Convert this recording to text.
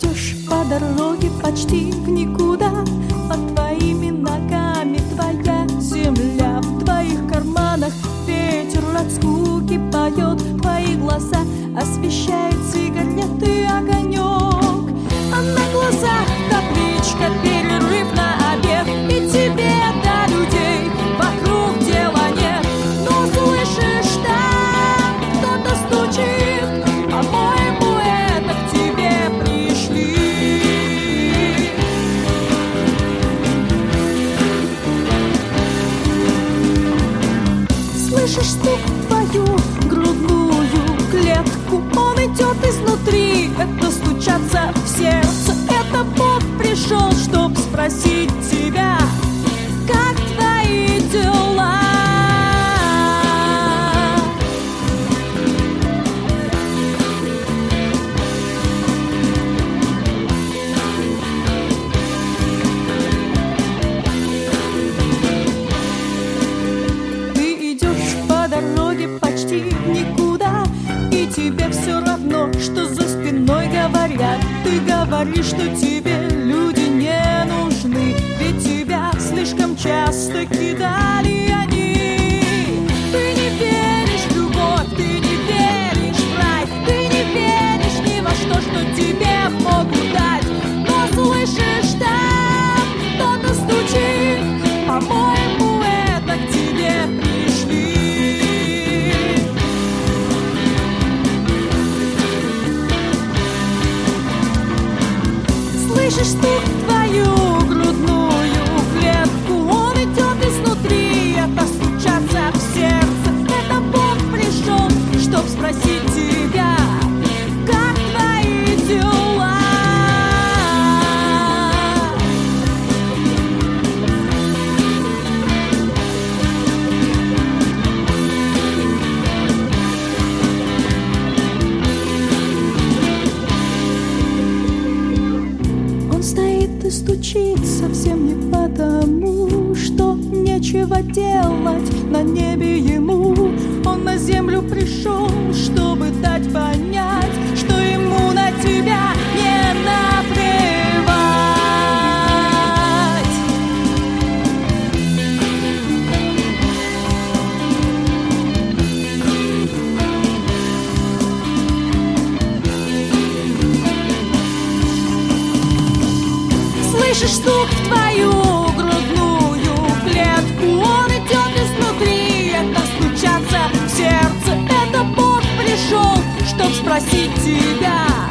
идешь по дороге почти в никуда, под твоими ногами твоя земля, в твоих карманах ветер от скуки поет, твои глаза освещает сигареты огонек, а на глазах табличка «Перерыв на обед», и тебе до людей вокруг дела нет. Но слышишь, там кто-то стучит, по-моему, это к тебе пришли. Слышишь стук в твою грудную клетку, он идет изнутри, это стучаться в сердце. Это Бог пришел, чтоб спросить тебя, как твои дела. Ты идешь по дороге почти в никуда, и тебе все равно, что за спиной говорят. Ты говоришь, что тебе люди не нужны, ведь тебя слишком часто кидали они. Ты не веришь в любовь, ты не веришь в рай, ты не веришь ни во что тебе могут дать. Но слышишь, там кто-то стучит, по-моему, это к тебе пришли. Слышишь стук в твою грудную клетку, он идет изнутри, это стучаться в сердце. Это Бог пришел, чтоб спросить тебя, как твои дела. Стоит и стучит совсем не потому, что нечего делать на небе ему. Он на землю пришел, чтобы дать понять, что ему на тебя не наплевать. Слышишь стук в твою грудную клетку, он идет изнутри, это стучаться в сердце. Это Бог пришел, чтоб спросить тебя,